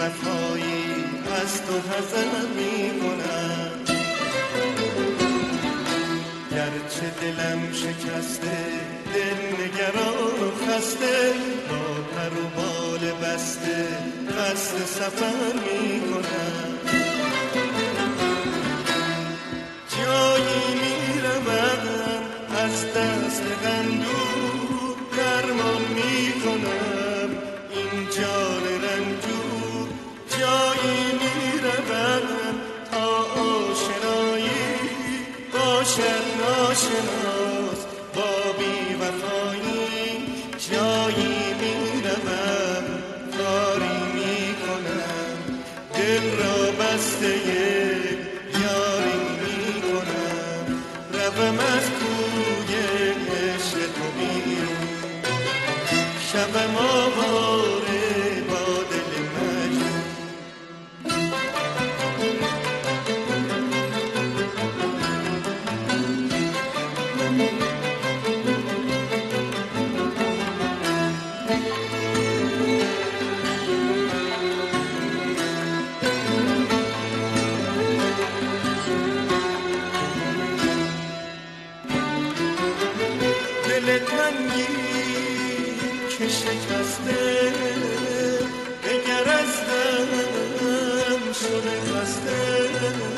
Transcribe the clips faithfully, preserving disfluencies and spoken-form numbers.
وفایی از تو حذر می کنم. گرچه دلم شکسته، دل نگران و خسته، با پر و بال بسته قصد سفر می کنم. جایی می روم از دست غندور، درمان می کنم این جان رنجور. جایی می روم تا آشنایی باشد ناشناس با بی وفایی. جایی می روم کاری می کنم، دل را بسته یاری می کنم. روم از کوی عشق تو بیرون، شبم آواره با دل مجنون. دل تنگی که شکسته، بگر از دم شده خسته.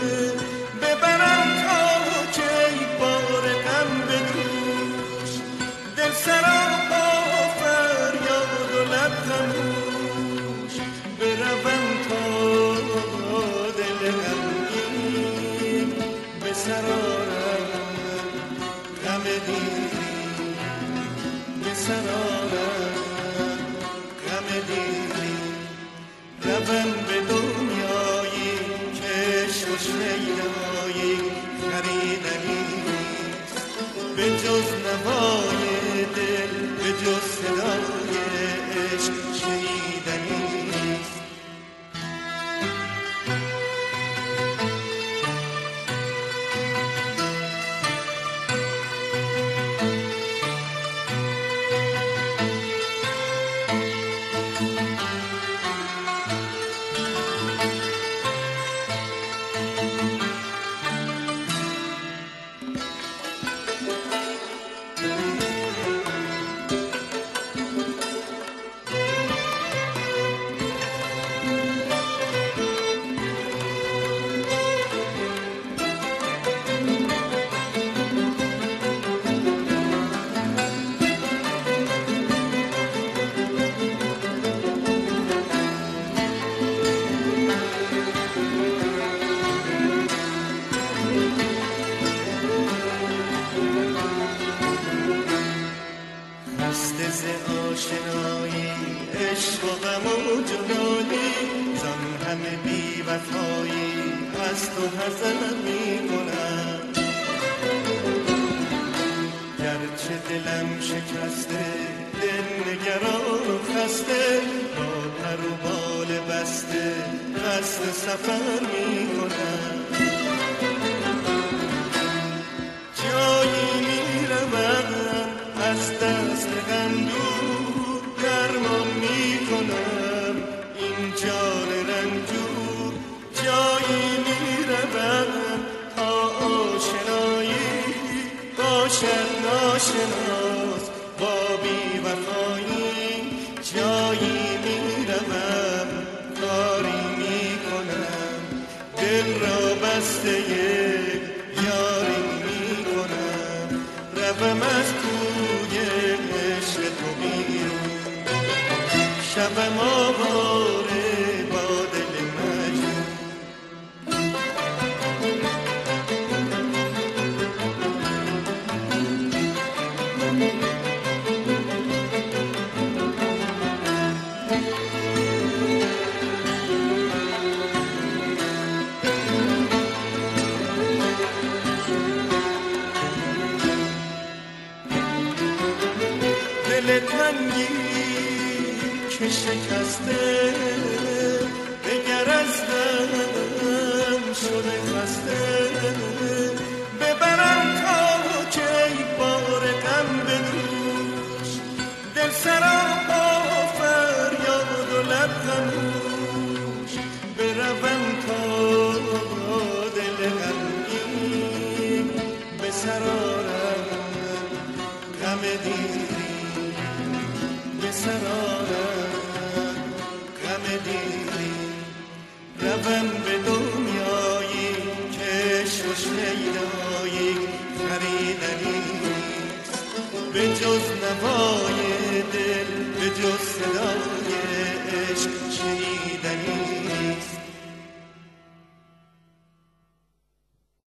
ببرم تا کی بار غم به دوش، دل سراپا فریاد و لب خموش. بروم تا دل غمگین به سرارم غم دیری، به سرارم غم دیری. روم به دنیایی که عشق و شیدایی خریدنی نیست، به جز نوای دل، به جز صدای عشق شنیدنی نیست. خسته ز آشنایی، عشق و غم و جدایی، زان همه بی وفایی از تو حذر می کنم. گرچه دلم شکسته، دل نگران و خسته، با پر و بال بسته قصد سفر می کنم. جایی می روم از دست غندور، درمان می کنم این جان رنجور. جایی می روم تا آشنایی باشد ناشناس با بی وفایی. جایی می روم کاری می کنم، دل را بسته یاری می کنم. روم از کوی عشق تو بیرون، شبم آواره با دل مجنون. دل تنگی که شکسته، بگر از دم شده خسته. ببرم تا کی بار غم به دوش، دل سراپا فریاد و لب خموش. دیری به سرارم غم دیری روم به دنیایی که شش لیلایی خریدنی به جز نوای دل به جز صدای عشق